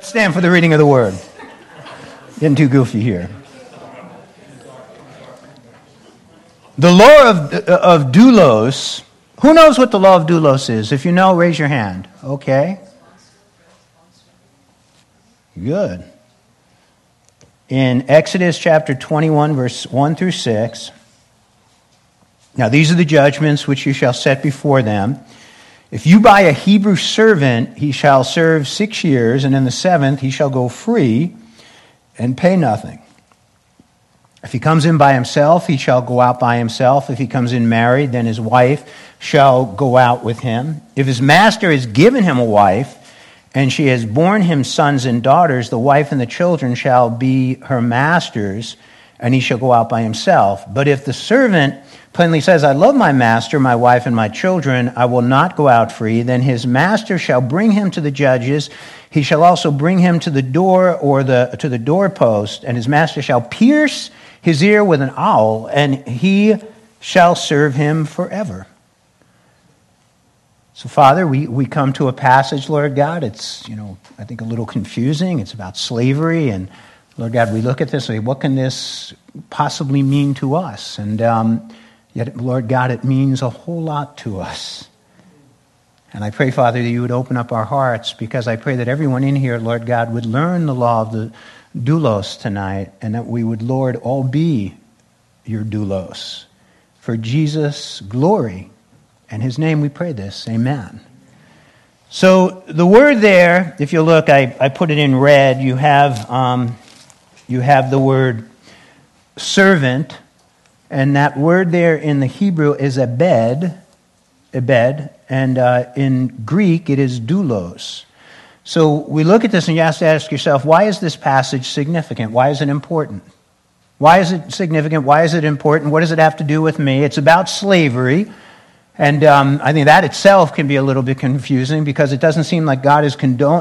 Stand for the reading of the word. Getting too goofy here. The law of doulos. Who knows what the law of doulos is? If you know, raise your hand. Okay. Good. In Exodus chapter 21, verse 1 through 6. Now these are the judgments which you shall set before them. If you buy a Hebrew servant, he shall serve 6 years, and in the 7th he shall go free and pay nothing. If he comes in by himself, he shall go out by himself. If he comes in married, then his wife shall go out with him. If his master has given him a wife, and she has borne him sons and daughters, the wife and the children shall be her master's, and he shall go out by himself. But if the servant plainly says, I love my master, my wife, and my children, I will not go out free, then his master shall bring him to the judges. He shall also bring him to the door or to the doorpost, and his master shall pierce his ear with an awl, and he shall serve him forever. So, Father, we come to a passage, Lord God. It's, I think a little confusing. It's about slavery, and Lord God, we look at this and say, what can this possibly mean to us? And yet, Lord God, it means a whole lot to us. And I pray, Father, that you would open up our hearts, because I pray that everyone in here, Lord God, would learn the law of the doulos tonight, and that we would, Lord, all be your doulos. For Jesus' glory and his name we pray this. Amen. So the word there, if you look, I put it in red. You have the word servant, and that word there in the Hebrew is ebed, and in Greek it is doulos. So we look at this and you have to ask yourself, why is this passage significant? Why is it important? Why is it significant? Why is it important? What does it have to do with me? It's about slavery. And I think that itself can be a little bit confusing, because it doesn't seem like God is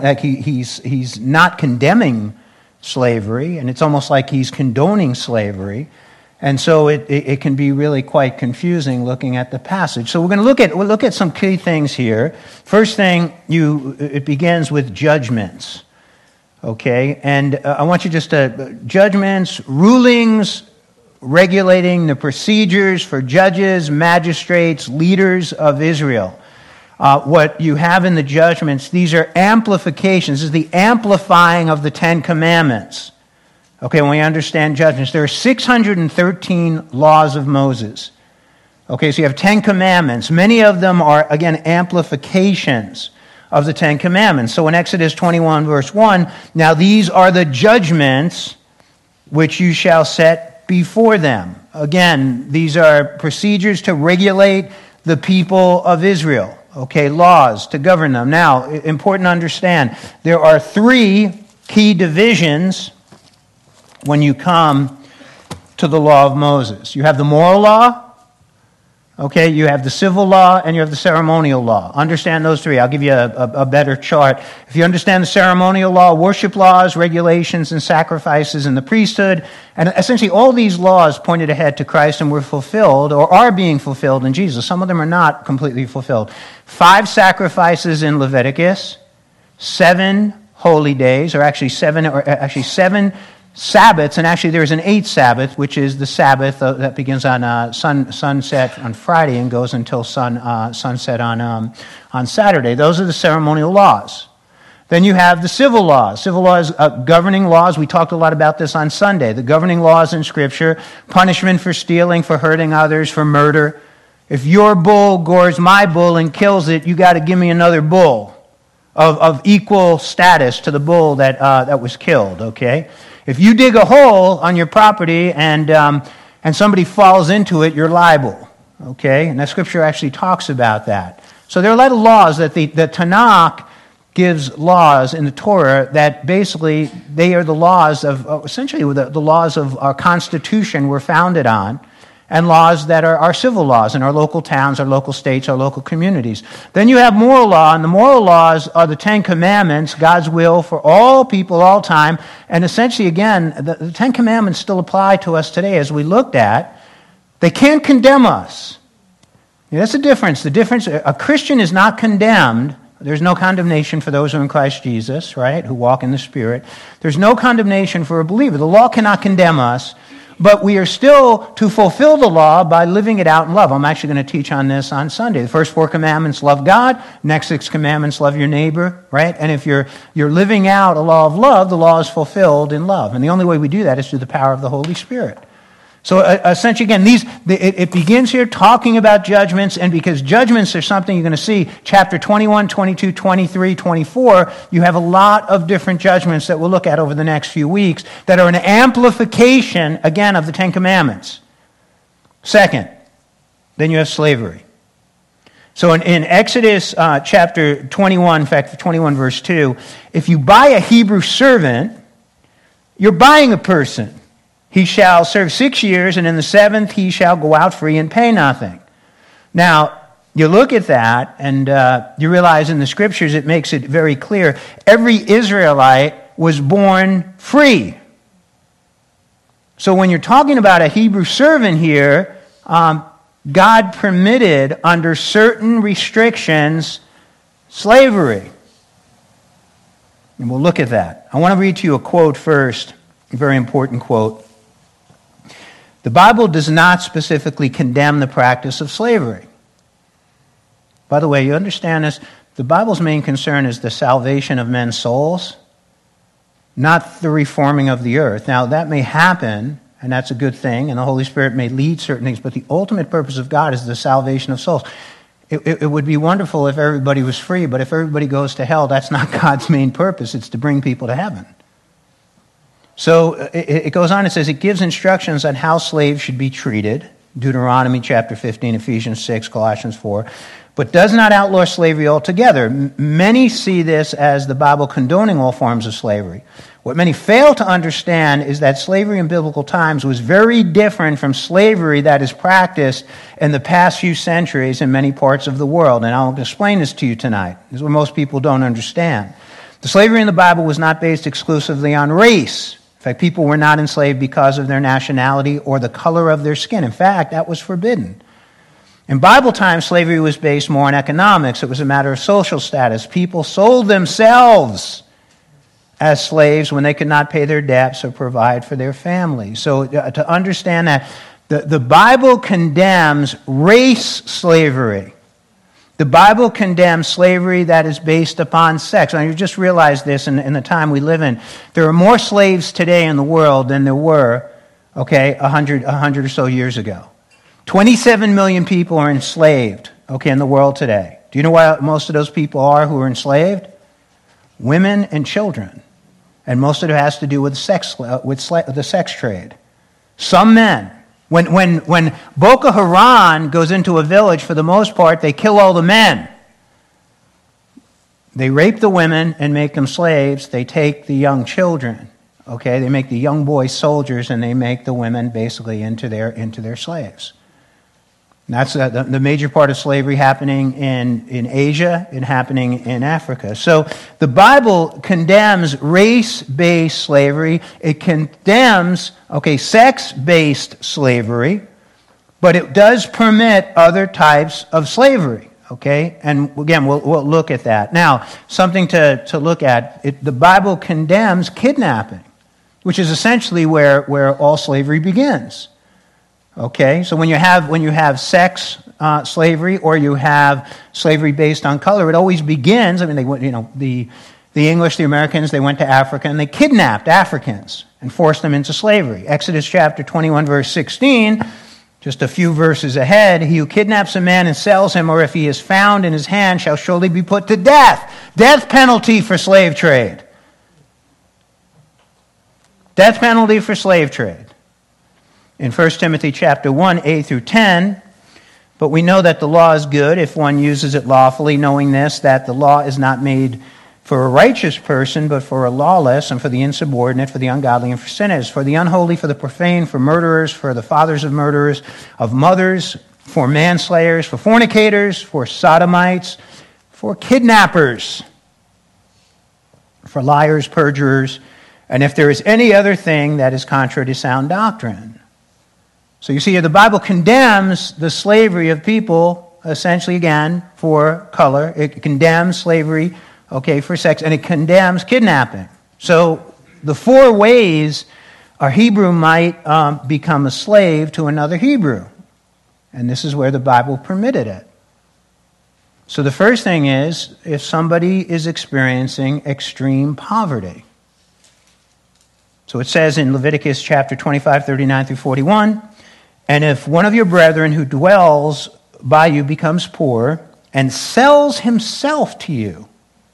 he's not condemning slavery, and it's almost like he's condoning slavery. And so it can be really quite confusing looking at the passage. So we're going to look at some key things here. First thing, it begins with judgments. Okay, and I want you just to judgments, rulings, regulating the procedures for judges, magistrates, leaders of Israel. What you have in the judgments, these are amplifications. This is the amplifying of the Ten Commandments. Okay, when we understand judgments, there are 613 laws of Moses. Okay, so you have 10 commandments. Many of them are, again, amplifications of the Ten Commandments. So in Exodus 21, verse 1, now these are the judgments which you shall set before them. Again, these are procedures to regulate the people of Israel. Okay, laws to govern them. Now, important to understand, there are 3 key divisions when you come to the law of Moses. You have the moral law, okay, you have the civil law, and you have the ceremonial law. Understand those 3. I'll give you a better chart. If you understand the ceremonial law, worship laws, regulations, and sacrifices in the priesthood, and essentially all these laws pointed ahead to Christ and were fulfilled, or are being fulfilled in Jesus. Some of them are not completely fulfilled. 5 sacrifices in Leviticus, 7 holy days, or actually 7 Sabbaths, and actually there's an 8th Sabbath, which is the Sabbath that begins on sunset on Friday and goes until sunset on Saturday. Those are the ceremonial laws. Then you have the civil laws. Civil laws, governing laws. We talked a lot about this on Sunday. The governing laws in Scripture: punishment for stealing, for hurting others, for murder. If your bull gores my bull and kills it, you got to give me another bull of equal status to the bull that was killed. Okay. If you dig a hole on your property and somebody falls into it, you're liable, okay? And that Scripture actually talks about that. So there are a lot of laws that the Tanakh gives laws in the Torah that basically they are the laws of, essentially the laws of our Constitution we're founded on, and laws that are our civil laws in our local towns, our local states, our local communities. Then you have moral law, and the moral laws are the 10 Commandments, God's will for all people, all time. And essentially, again, the 10 Commandments still apply to us today, as we looked at. They can't condemn us. That's the difference. A Christian is not condemned, There's no condemnation for those who are in Christ Jesus, right, who walk in the Spirit. There's no condemnation for a believer. The law cannot condemn us, but we are still to fulfill the law by living it out in love. I'm actually going to teach on this on Sunday. The first 4 commandments, love God. Next 6 commandments, love your neighbor, right? And if you're living out a law of love, the law is fulfilled in love. And the only way we do that is through the power of the Holy Spirit. So essentially, again, it begins here talking about judgments, and because judgments are something you're going to see, chapter 21, 22, 23, 24, you have a lot of different judgments that we'll look at over the next few weeks that are an amplification, again, of the 10 Commandments. Second, then you have slavery. So in Exodus chapter 21, in fact, 21 verse 2, if you buy a Hebrew servant, you're buying a person. He shall serve 6 years, and in the 7th he shall go out free and pay nothing. Now, you look at that, and you realize in the Scriptures it makes it very clear. Every Israelite was born free. So when you're talking about a Hebrew servant here, God permitted, under certain restrictions, slavery. And we'll look at that. I want to read to you a quote first, a very important quote. The Bible does not specifically condemn the practice of slavery. By the way, you understand this? The Bible's main concern is the salvation of men's souls, not the reforming of the earth. Now, that may happen, and that's a good thing, and the Holy Spirit may lead certain things, but the ultimate purpose of God is the salvation of souls. It would be wonderful if everybody was free, but if everybody goes to hell, that's not God's main purpose. It's to bring people to heaven. So it goes on, it says, it gives instructions on how slaves should be treated, Deuteronomy chapter 15, Ephesians 6, Colossians 4, but does not outlaw slavery altogether. Many see this as the Bible condoning all forms of slavery. What many fail to understand is that slavery in biblical times was very different from slavery that is practiced in the past few centuries in many parts of the world. And I'll explain this to you tonight. This is what most people don't understand. The slavery in the Bible was not based exclusively on race. In fact, people were not enslaved because of their nationality or the color of their skin. In fact, that was forbidden. In Bible times, slavery was based more on economics. It was a matter of social status. People sold themselves as slaves when they could not pay their debts or provide for their families. So to understand that, the Bible condemns race slavery. The Bible condemns slavery that is based upon sex. Now, you just realize this in the time we live in. There are more slaves today in the world than there were, 100 or so years ago. 27 million people are enslaved, in the world today. Do you know why most of those people are who are enslaved? Women and children. And most of it has to do with the sex trade. Some men. When Boko Haram goes into a village, for the most part, they kill all the men. They rape the women and make them slaves. They take the young children. They make the young boys soldiers, and they make the women basically into their slaves. And that's the major part of slavery happening in Asia and happening in Africa. So the Bible condemns race-based slavery. It condemns, sex-based slavery, but it does permit other types of slavery. And again, we'll look at that. Now, something to look at, the Bible condemns kidnapping, which is essentially where all slavery begins. So when you have sex slavery or you have slavery based on color, it always begins. The English, the Americans, they went to Africa and they kidnapped Africans and forced them into slavery. Exodus chapter 21, verse 16, just a few verses ahead, he who kidnaps a man and sells him, or if he is found in his hand, shall surely be put to death. Death penalty for slave trade. Death penalty for slave trade. In 1 Timothy chapter 1, 8 through 10, but we know that the law is good if one uses it lawfully, knowing this, that the law is not made for a righteous person, but for a lawless, and for the insubordinate, for the ungodly, and for sinners, for the unholy, for the profane, for murderers, for the fathers of murderers, of mothers, for manslayers, for fornicators, for sodomites, for kidnappers, for liars, perjurers, and if there is any other thing that is contrary to sound doctrine. So you see, the Bible condemns the slavery of people, essentially, again, for color. It condemns slavery, okay, for sex, and it condemns kidnapping. So the 4 ways a Hebrew might become a slave to another Hebrew. And this is where the Bible permitted it. So the first thing is, if somebody is experiencing extreme poverty. So it says in Leviticus chapter 25, 39 through 41, and if one of your brethren who dwells by you becomes poor and sells himself to you,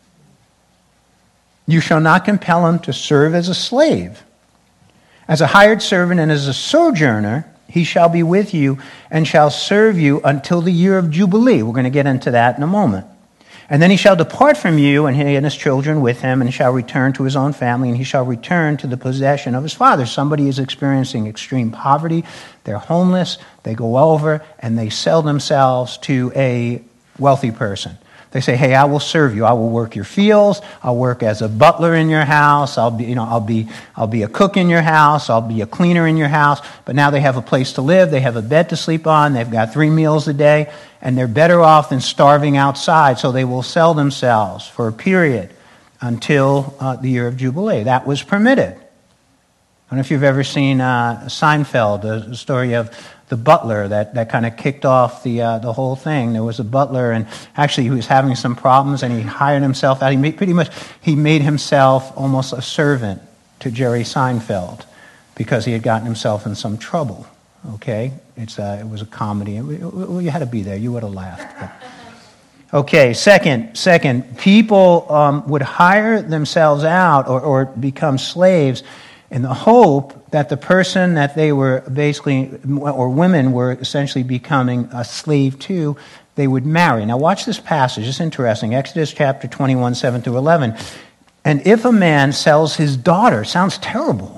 you shall not compel him to serve as a slave. As a hired servant and as a sojourner, he shall be with you and shall serve you until the year of Jubilee. We're going to get into that in a moment. And then he shall depart from you, and he and his children with him, and shall return to his own family, and he shall return to the possession of his father. Somebody is experiencing extreme poverty. They're homeless. They go over, and they sell themselves to a wealthy person. They say, hey, I will serve you. I will work your fields. I'll work as a butler in your house. I'll be a cook in your house. I'll be a cleaner in your house. But now they have a place to live. They have a bed to sleep on. They've got 3 meals a day. And they're better off than starving outside. So they will sell themselves for a period until the year of Jubilee. That was permitted. I don't know if you've ever seen Seinfeld, the story of the butler that kind of kicked off the whole thing. There was a butler, and actually he was having some problems, and he hired himself out. He made himself almost a servant to Jerry Seinfeld because he had gotten himself in some trouble. Okay, it was a comedy. You had to be there. You would have laughed. But. Okay, second, people would hire themselves out or become slaves in the hope that the person that they were basically, or women were essentially becoming a slave to, they would marry. Now watch this passage. It's interesting. Exodus chapter 21, 7 through 11. And if a man sells his daughter, sounds terrible,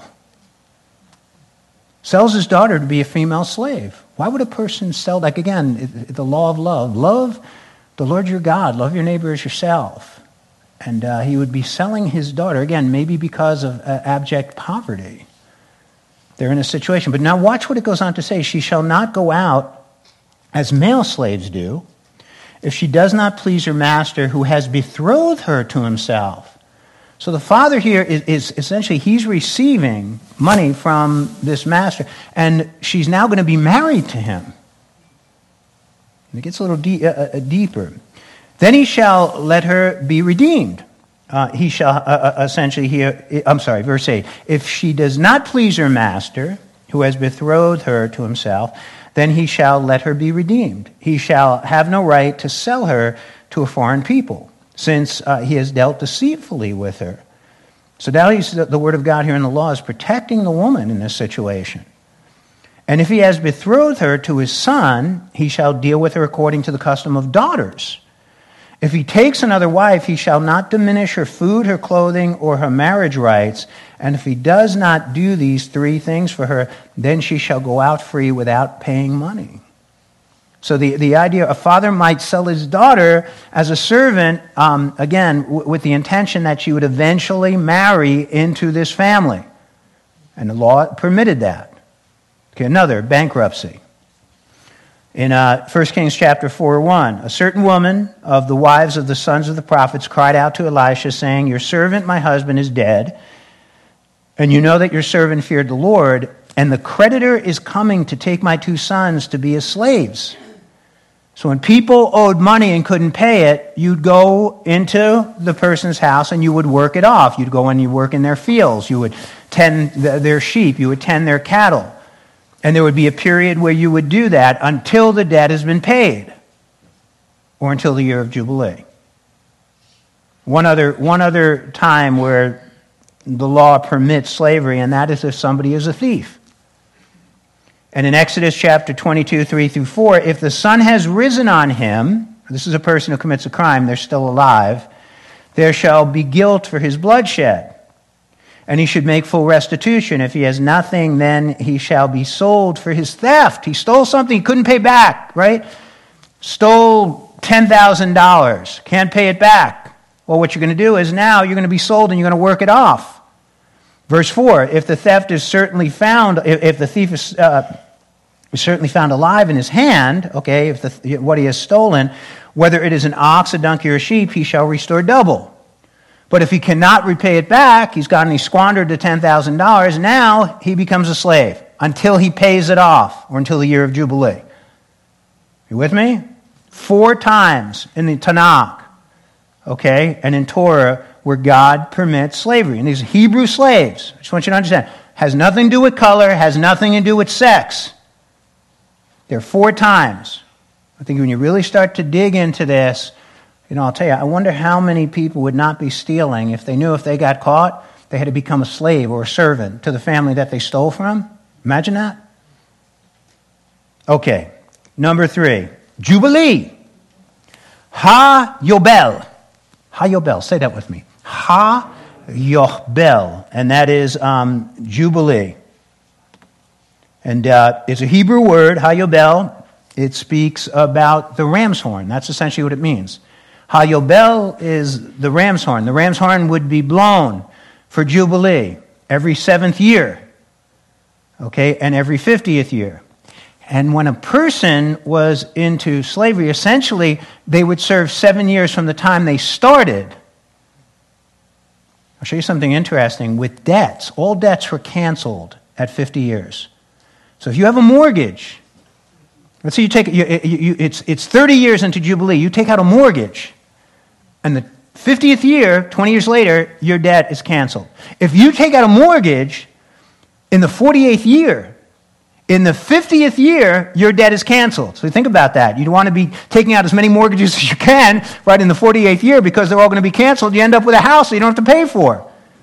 sells his daughter to be a female slave. Why would a person sell, like again, the law of love. Love the Lord your God. Love your neighbor as yourself. And he would be selling his daughter, again, maybe because of abject poverty. They're in a situation. But now watch what it goes on to say. She shall not go out as male slaves do if she does not please her master who has betrothed her to himself. So the father here is essentially, he's receiving money from this master, and she's now going to be married to him. And it gets a little deeper. Then he shall let her be redeemed. He shall essentially here, verse 8. If she does not please her master, who has betrothed her to himself, then he shall let her be redeemed. He shall have no right to sell her to a foreign people, since he has dealt deceitfully with her. So now the word of God here in the law is protecting the woman in this situation. And if he has betrothed her to his son, he shall deal with her according to the custom of daughters. If he takes another wife, he shall not diminish her food, her clothing, or her marriage rights. And if he does not do these 3 things for her, then she shall go out free without paying money. So the idea, a father might sell his daughter as a servant, again, with the intention that she would eventually marry into this family. And the law permitted that. Okay, another, bankruptcy. In 1 Kings chapter 4:1, a certain woman of the wives of the sons of the prophets cried out to Elisha, saying, your servant, my husband, is dead, and you know that your servant feared the Lord, and the creditor is coming to take my 2 sons to be his slaves. So when people owed money and couldn't pay it, you'd go into the person's house and you would work it off. You'd go and you work in their fields. You would tend their sheep. You would tend their cattle. And there would be a period where you would do that until the debt has been paid, or until the year of Jubilee. One other time where the law permits slavery, and that is if somebody is a thief. And in Exodus chapter 22, 3 through 4, if the sun has risen on him, this is a person who commits a crime, they're still alive, there shall be guilt for his bloodshed. And he should make full restitution. If he has nothing, then he shall be sold for his theft. He stole something he couldn't pay back, right? Stole $10,000, can't pay it back. Well, what you're going to do is now you're going to be sold and you're going to work it off. Verse 4, if the theft is certainly found, if the thief is certainly found alive in his hand, okay, if what he has stolen, whether it is an ox, a donkey, or a sheep, he shall restore double. But if he cannot repay it back, he's gone and he squandered the $10,000, now he becomes a slave until he pays it off, or until the year of Jubilee. You with me? 4 times in the Tanakh, okay, and in Torah, where God permits slavery. And these Hebrew slaves, I just want you to understand, has nothing to do with color, has nothing to do with sex. There are 4 times. I think when you really start to dig into this, I'll tell you, I wonder how many people would not be stealing if they knew if they got caught, they had to become a slave or a servant to the family that they stole from. Imagine that. Okay, number 3, Jubilee. Ha-Yobel. Ha-Yobel, say that with me. Ha-Yobel, and that is Jubilee. And it's a Hebrew word, Ha-Yobel. It speaks about the ram's horn. That's essentially what it means. Ha-Yobel is the ram's horn. The ram's horn would be blown for Jubilee every 7th year, okay, and every 50th year. And when a person was into slavery, essentially, they would serve 7 years from the time they started. I'll show you something interesting. With debts, all debts were canceled at 50 years. So if you have a mortgage, let's say you take it's 30 years into Jubilee, you take out a mortgage, and the 50th year, 20 years later, your debt is canceled. If you take out a mortgage in the 48th year, in the 50th year, your debt is canceled. So think about that. You want to be taking out as many mortgages as you can right in the 48th year, because they're all going to be canceled. You end up with a house that you don't have to pay for.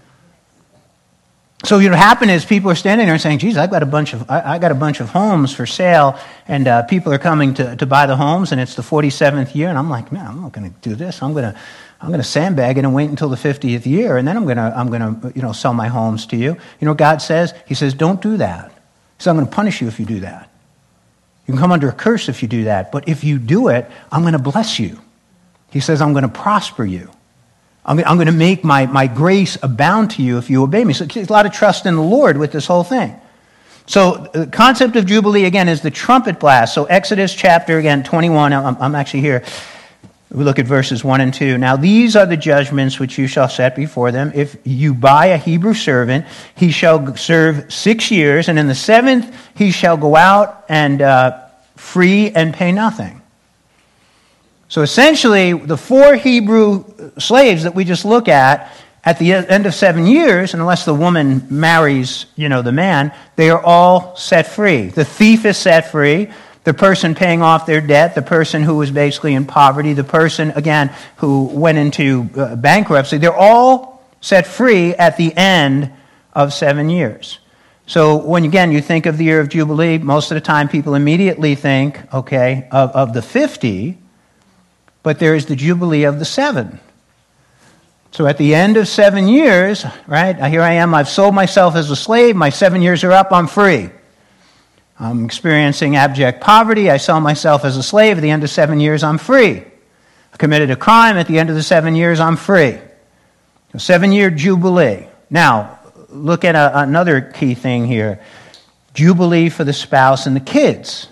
So what happened is people are standing there and saying, geez, I got a bunch of homes for sale, and people are coming to buy the homes, and it's the 47th year, and I'm like, man, I'm not going to do this. I'm going to sandbag it and wait until the 50th year, and then I'm going to sell my homes to you. You know what God says? He says, don't do that. He says, I'm going to punish you if you do that. You can come under a curse if you do that, but if you do it, I'm going to bless you. He says, I'm going to prosper you. I'm going to make my grace abound to you if you obey me. So there's a lot of trust in the Lord with this whole thing. So the concept of Jubilee, again, is the trumpet blast. So Exodus chapter, again, 21. I'm actually here. We look at verses 1 and 2. Now these are the judgments which you shall set before them. If you buy a Hebrew servant, he shall serve 6 years, and in the 7th he shall go out and free and pay nothing. So essentially, the 4 Hebrew slaves that we just look at the end of 7 years, and unless the woman marries, the man, they are all set free. The thief is set free. The person paying off their debt, the person who was basically in poverty, the person, again, who went into bankruptcy, they're all set free at the end of 7 years. So when, again, you think of the year of Jubilee, most of the time people immediately think, okay, of the 50, but there is the Jubilee of the 7. So at the end of 7 years, right, here I am, I've sold myself as a slave, my 7 years are up, I'm free. I'm experiencing abject poverty, I sell myself as a slave, at the end of 7 years, I'm free. I committed a crime, at the end of the 7 years, I'm free. So 7-year Jubilee. Now, look at another key thing here. Jubilee for the spouse and the kids.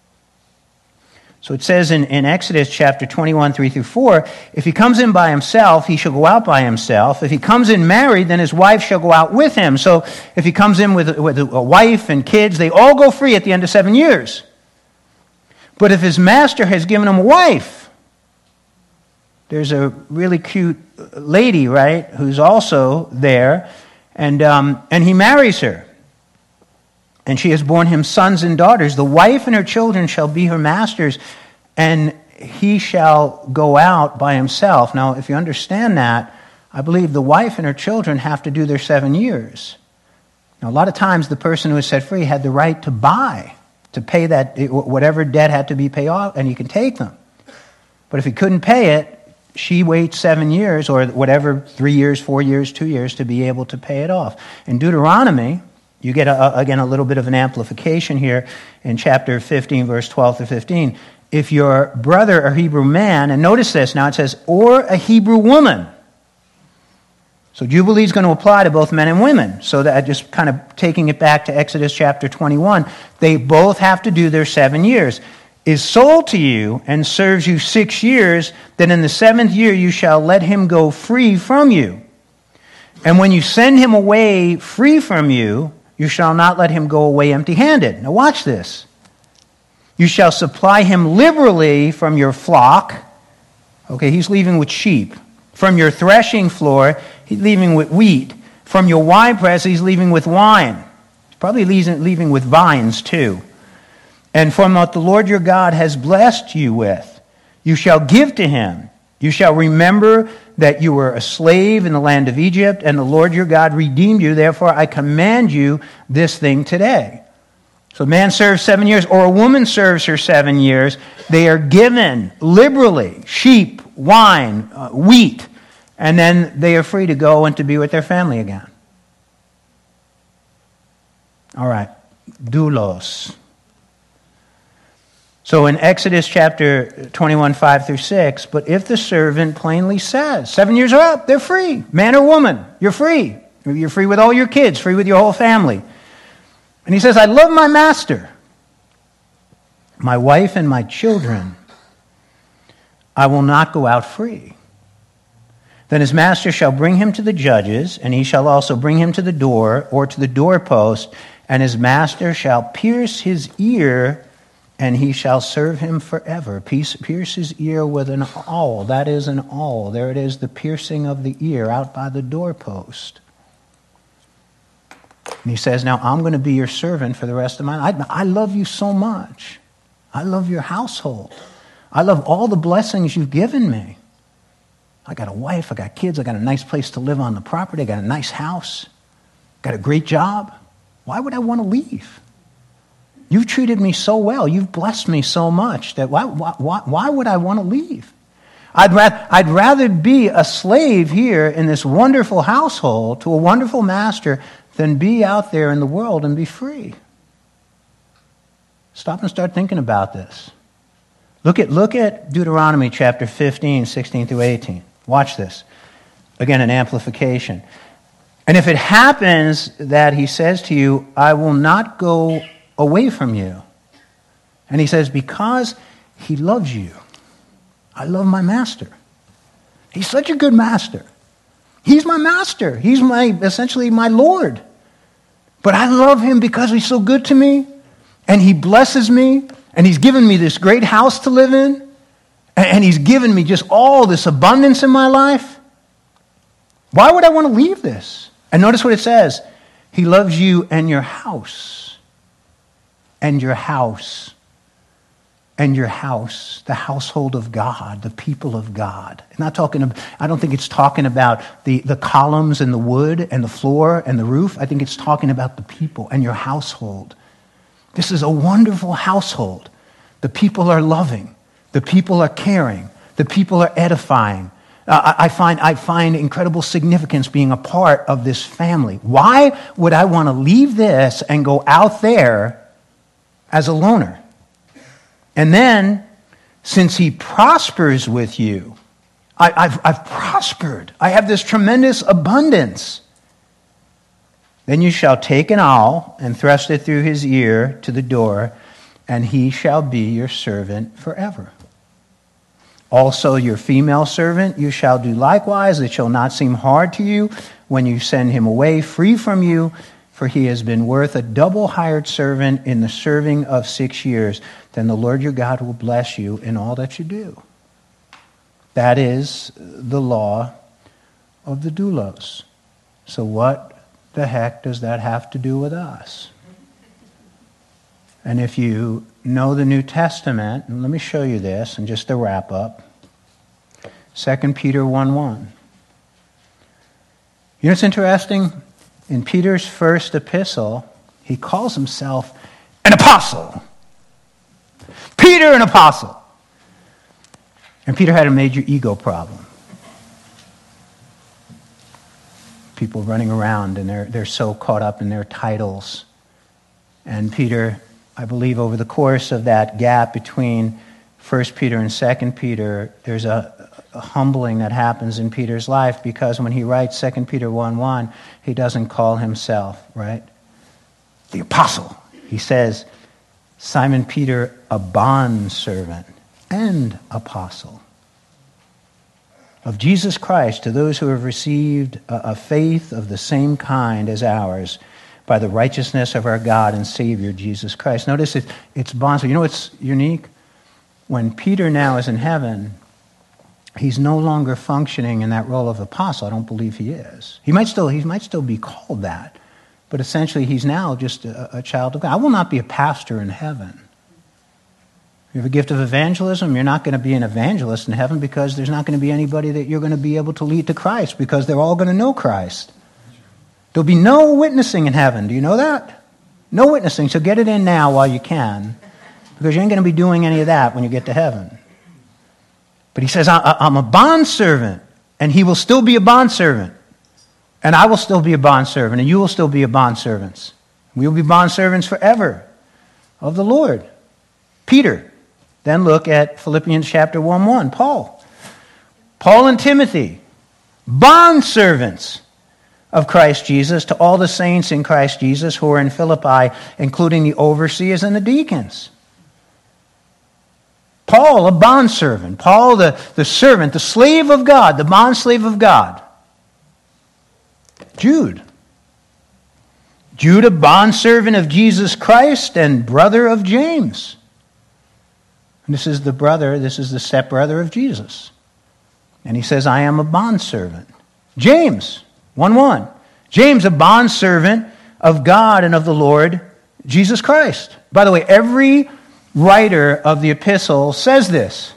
So it says in Exodus chapter 21, 3 through 4, if he comes in by himself, he shall go out by himself. If he comes in married, then his wife shall go out with him. So if he comes in with a wife and kids, they all go free at the end of 7 years. But if his master has given him a wife, there's a really cute lady, right, who's also there, and he marries her. And she has borne him sons and daughters. The wife and her children shall be her masters, and he shall go out by himself. Now, if you understand that, I believe the wife and her children have to do their 7 years. Now, a lot of times the person who is set free had the right to buy, to pay that, whatever debt had to be paid off, and he can take them. But if he couldn't pay it, she waits 7 years, or whatever, 3 years, 4 years, 2 years, to be able to pay it off. In Deuteronomy, you get, again, a little bit of an amplification here in chapter 15, verse 12 to 15. If your brother, a Hebrew man, and notice this, now it says, or a Hebrew woman, So Jubilee is going to apply to both men and women. So that just kind of taking it back to Exodus chapter 21, they both have to do their 7 years. Is sold to you and serves you 6 years, then in the 7th year you shall let him go free from you. And when you send him away free from you, you shall not let him go away empty-handed. Now watch this. You shall supply him liberally from your flock. Okay, he's leaving with sheep. From your threshing floor, he's leaving with wheat. From your winepress, he's leaving with wine. He's probably leaving with vines too. And from what the Lord your God has blessed you with, you shall give to him. You shall remember that you were a slave in the land of Egypt, and the Lord your God redeemed you. Therefore, I command you this thing today. So a man serves 7 years, or a woman serves her 7 years. They are given liberally sheep, wine, wheat, and then they are free to go and to be with their family again. All right, doulos. So in Exodus chapter 21, 5 through 6, but if the servant plainly says, 7 years are up, they're free. Man or woman, you're free. You're free with all your kids, free with your whole family. And he says, I love my master, my wife and my children. I will not go out free. Then his master shall bring him to the judges, and he shall also bring him to the door or to the doorpost, and his master shall pierce his ear, and he shall serve him forever. Pierce his ear with an awl. That is an awl. There it is, the piercing of the ear out by the doorpost. And he says, now I'm going to be your servant for the rest of my life. I love you so much. I love your household. I love all the blessings you've given me. I got a wife, I got kids, I got a nice place to live on the property, I got a nice house, got a great job. Why would I want to leave? You've treated me so well. You've blessed me so much that why would I want to leave? I'd rather be a slave here in this wonderful household to a wonderful master than be out there in the world and be free. Stop and start thinking about this. Look at Deuteronomy chapter 15, 16 through 18. Watch this. Again, an amplification. And if it happens that he says to you, I will not go away from you. And he says, because he loves you. I love my master. He's such a good master. He's my master. He's essentially my Lord. But I love him because he's so good to me. And he blesses me. And he's given me this great house to live in. And he's given me just all this abundance in my life. Why would I want to leave this? And notice what it says. He loves you and your house. And your house, and your house, the household of God, the people of God. I don't think it's talking about the columns and the wood and the floor and the roof. I think it's talking about the people and your household. This is a wonderful household. The people are loving. The people are caring. The people are edifying. I find incredible significance being a part of this family. Why would I want to leave this and go out there as a loner? And then, since he prospers with you, I've prospered. I have this tremendous abundance. Then you shall take an awl and thrust it through his ear to the door, and he shall be your servant forever. Also your female servant you shall do likewise. It shall not seem hard to you when you send him away free from you, for he has been worth a double hired servant in the serving of 6 years. Then the Lord your God will bless you in all that you do. That is the law of the doulos. So what the heck does that have to do with us? And if you know the New Testament, and let me show you this, and just to wrap up, 2 Peter 1:1. You know what's interesting? In Peter's first epistle, he calls himself an apostle. Peter, an apostle. And Peter had a major ego problem. People running around and they're so caught up in their titles. And Peter, I believe over the course of that gap between 1 Peter and 2 Peter, there's a humbling that happens in Peter's life, because when he writes 2 Peter 1:1, he doesn't call himself, right, the apostle. He says, Simon Peter, a bondservant and apostle of Jesus Christ, to those who have received a faith of the same kind as ours, by the righteousness of our God and Savior, Jesus Christ. Notice it's bondservant. You know what's unique? When Peter now is in heaven, he's no longer functioning in that role of apostle. I don't believe he is. He might still be called that, but essentially he's now just a child of God. I will not be a pastor in heaven. You have a gift of evangelism, you're not going to be an evangelist in heaven, because there's not going to be anybody that you're going to be able to lead to Christ, because they're all going to know Christ. There'll be no witnessing in heaven. Do you know that? No witnessing. So get it in now while you can, because you ain't going to be doing any of that when you get to heaven. But he says, I'm a bondservant, and he will still be a bondservant. And I will still be a bondservant, and you will still be a bondservant. We will be bondservants forever of the Lord. Peter. Then look at Philippians chapter 1:1. Paul and Timothy, bondservants of Christ Jesus, to all the saints in Christ Jesus who are in Philippi, including the overseers and the deacons. Paul, a bondservant. Paul, the servant, the slave of God, the bondslave of God. Jude, a bondservant of Jesus Christ and brother of James. And this is the stepbrother of Jesus. And he says, I am a bondservant. James, 1:1. James, a bondservant of God and of the Lord Jesus Christ. By the way, every writer of the epistle says this.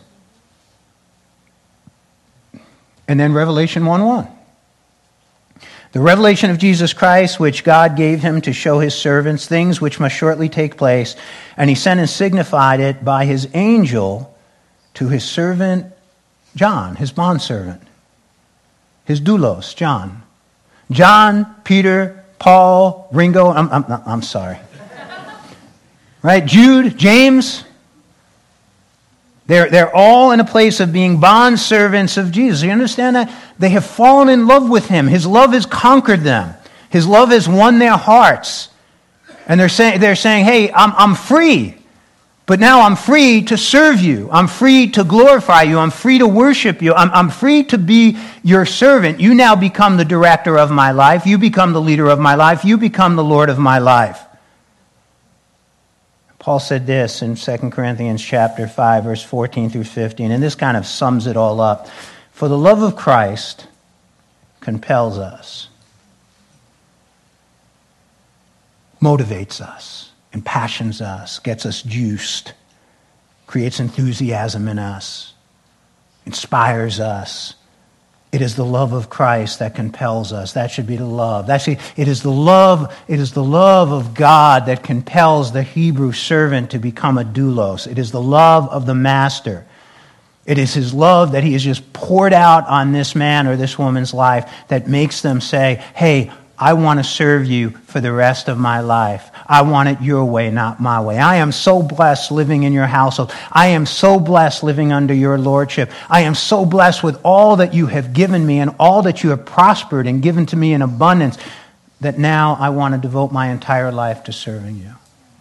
And then Revelation 1:1. The revelation of Jesus Christ, which God gave him to show his servants things which must shortly take place, and he sent and signified it by his angel to his servant John, his bondservant, his doulos, John. John, Peter, Paul, Ringo, I'm sorry. Right? Jude, James, they're all in a place of being bondservants of Jesus. You understand that? They have fallen in love with him. His love has conquered them. His love has won their hearts. And they're saying, hey, I'm free. But now I'm free to serve you. I'm free to glorify you. I'm free to worship you. I'm free to be your servant. You now become the director of my life. You become the leader of my life. You become the Lord of my life. Paul said this in 2 Corinthians chapter 5, verse 14 through 15, and this kind of sums it all up. For the love of Christ compels us, motivates us, impassions us, gets us juiced, creates enthusiasm in us, inspires us. It is the love of Christ that compels us. That should be the love. Actually, it is the love of God that compels the Hebrew servant to become a doulos. It is the love of the master. It is his love that he has just poured out on this man or this woman's life that makes them say, hey, I want to serve you for the rest of my life. I want it your way, not my way. I am so blessed living in your household. I am so blessed living under your lordship. I am so blessed with all that you have given me and all that you have prospered and given to me in abundance that now I want to devote my entire life to serving you.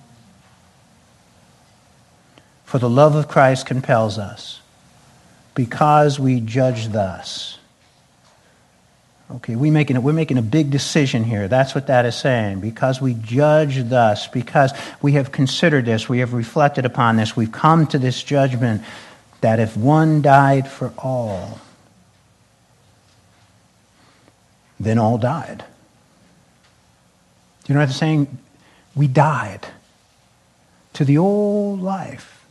For the love of Christ compels us, because we judge thus. Okay, we're making a big decision here. That's what that is saying. Because we judge thus, because we have considered this, we have reflected upon this, we've come to this judgment that if one died for all, then all died. Do you know what I'm saying? We died to the old life.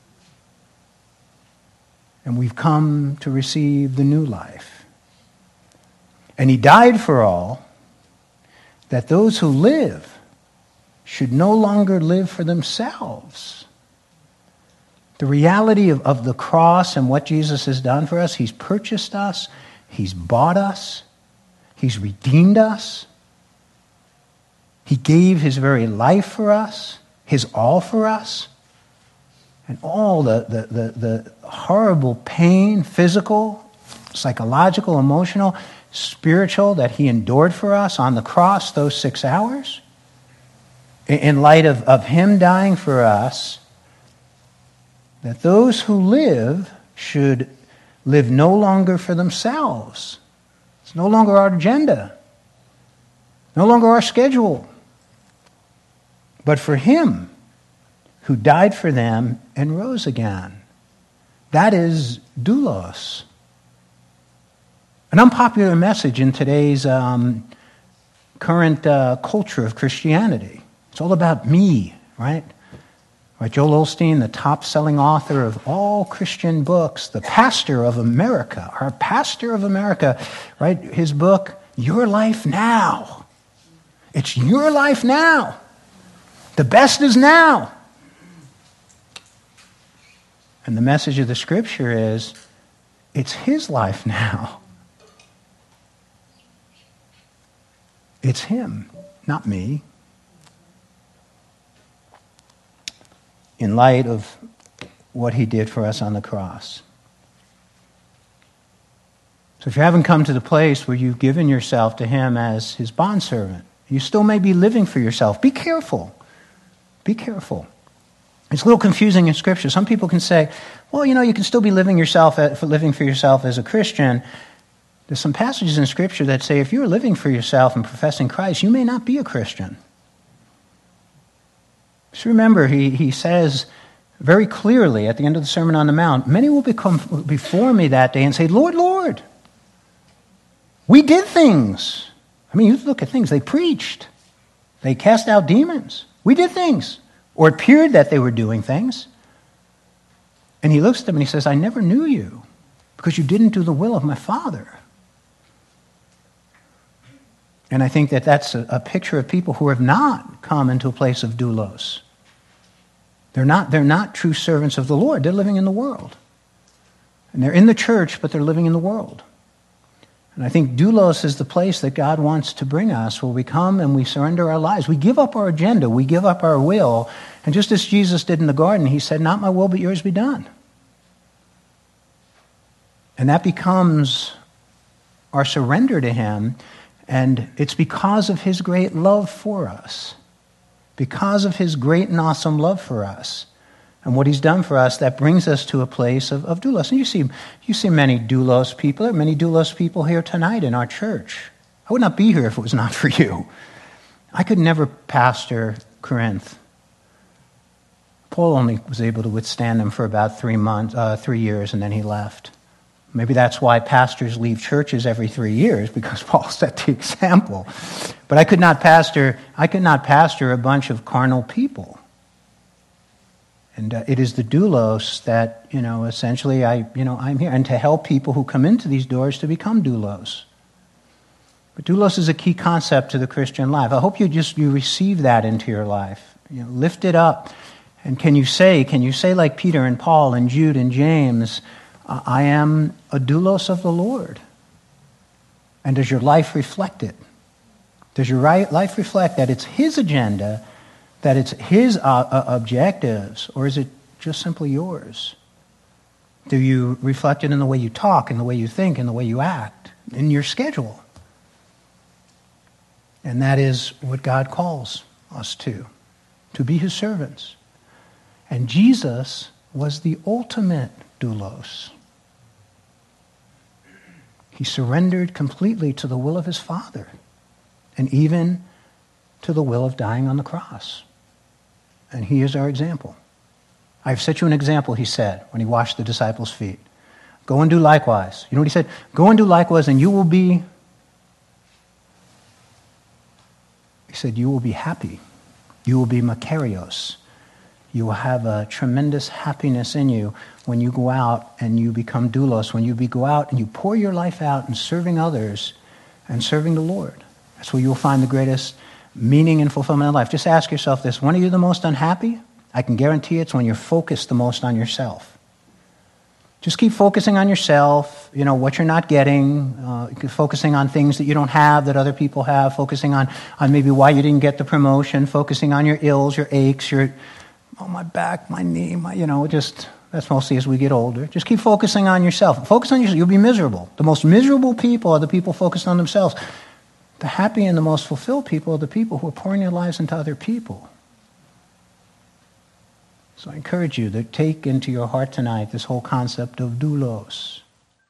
And we've come to receive the new life. And he died for all, that those who live should no longer live for themselves. The reality of the cross and what Jesus has done for us, he's purchased us, he's bought us, he's redeemed us. He gave his very life for us, his all for us. And all the horrible pain, physical, psychological, emotional, spiritual, that he endured for us on the cross those 6 hours, in light of him dying for us, that those who live should live no longer for themselves. It's no longer our agenda, no longer our schedule, but for him who died for them and rose again. That is doulos. An unpopular message in today's current culture of Christianity. It's all about me, right? Right, Joel Osteen, the top-selling author of all Christian books, the pastor of America, our pastor of America, right? His book, Your Life Now. It's your life now. The best is now. And the message of the Scripture is, it's his life now. It's him, not me. In light of what he did for us on the cross. So if you haven't come to the place where you've given yourself to him as his bondservant, you still may be living for yourself. Be careful. Be careful. It's a little confusing in Scripture. Some people can say, well, you can still be living for yourself as a Christian. There's some passages in Scripture that say if you're living for yourself and professing Christ, you may not be a Christian. Just remember, he says very clearly at the end of the Sermon on the Mount, many will come before me that day and say, Lord, Lord, we did things. I mean, you look at things. They preached. They cast out demons. We did things. Or it appeared that they were doing things. And he looks at them and he says, I never knew you because you didn't do the will of my Father. And I think that that's a picture of people who have not come into a place of doulos. They're not true servants of the Lord. They're living in the world. And they're in the church, but they're living in the world. And I think doulos is the place that God wants to bring us, where we come and we surrender our lives. We give up our agenda. We give up our will. And just as Jesus did in the garden, he said, not my will, but yours be done. And that becomes our surrender to him. And it's because of his great love for us, because of his great and awesome love for us, and what he's done for us, that brings us to a place of doulos. And you see many doulos people. There are many doulos people here tonight in our church. I would not be here if it was not for you. I could never pastor Corinth. Paul only was able to withstand them for about 3 years, and then he left. Maybe that's why pastors leave churches every 3 years, because Paul set the example. But I could not pastor a bunch of carnal people. And it is the doulos that, essentially I'm here. And to help people who come into these doors to become doulos. But doulos is a key concept to the Christian life. I hope you receive that into your life. Lift it up. And can you say like Peter and Paul and Jude and James, I am a doulos of the Lord. And does your life reflect it? Does your life reflect that it's his agenda, that it's his objectives, or is it just simply yours? Do you reflect it in the way you talk, in the way you think, in the way you act, in your schedule? And that is what God calls us to be his servants. And Jesus was the ultimate doulos. He surrendered completely to the will of his Father, and even to the will of dying on the cross. And he is our example. I've set you an example, he said, when he washed the disciples' feet. Go and do likewise. You know what he said? Go and do likewise, and you will be, he said, you will be happy. You will be makarios. You will have a tremendous happiness in you when you go out and you become doulos, when you go out and you pour your life out in serving others and serving the Lord. That's where you'll find the greatest meaning and fulfillment in life. Just ask yourself this: when are you the most unhappy? I can guarantee it's when you're focused the most on yourself. Just keep focusing on yourself, what you're not getting, focusing on things that you don't have that other people have, focusing on maybe why you didn't get the promotion, focusing on your ills, your aches, my back, my knee, just That's mostly as we get older. Just keep focusing on yourself. Focus on yourself. You'll be miserable. The most miserable people are the people focused on themselves. The happy and the most fulfilled people are the people who are pouring their lives into other people. So I encourage you to take into your heart tonight this whole concept of doulos.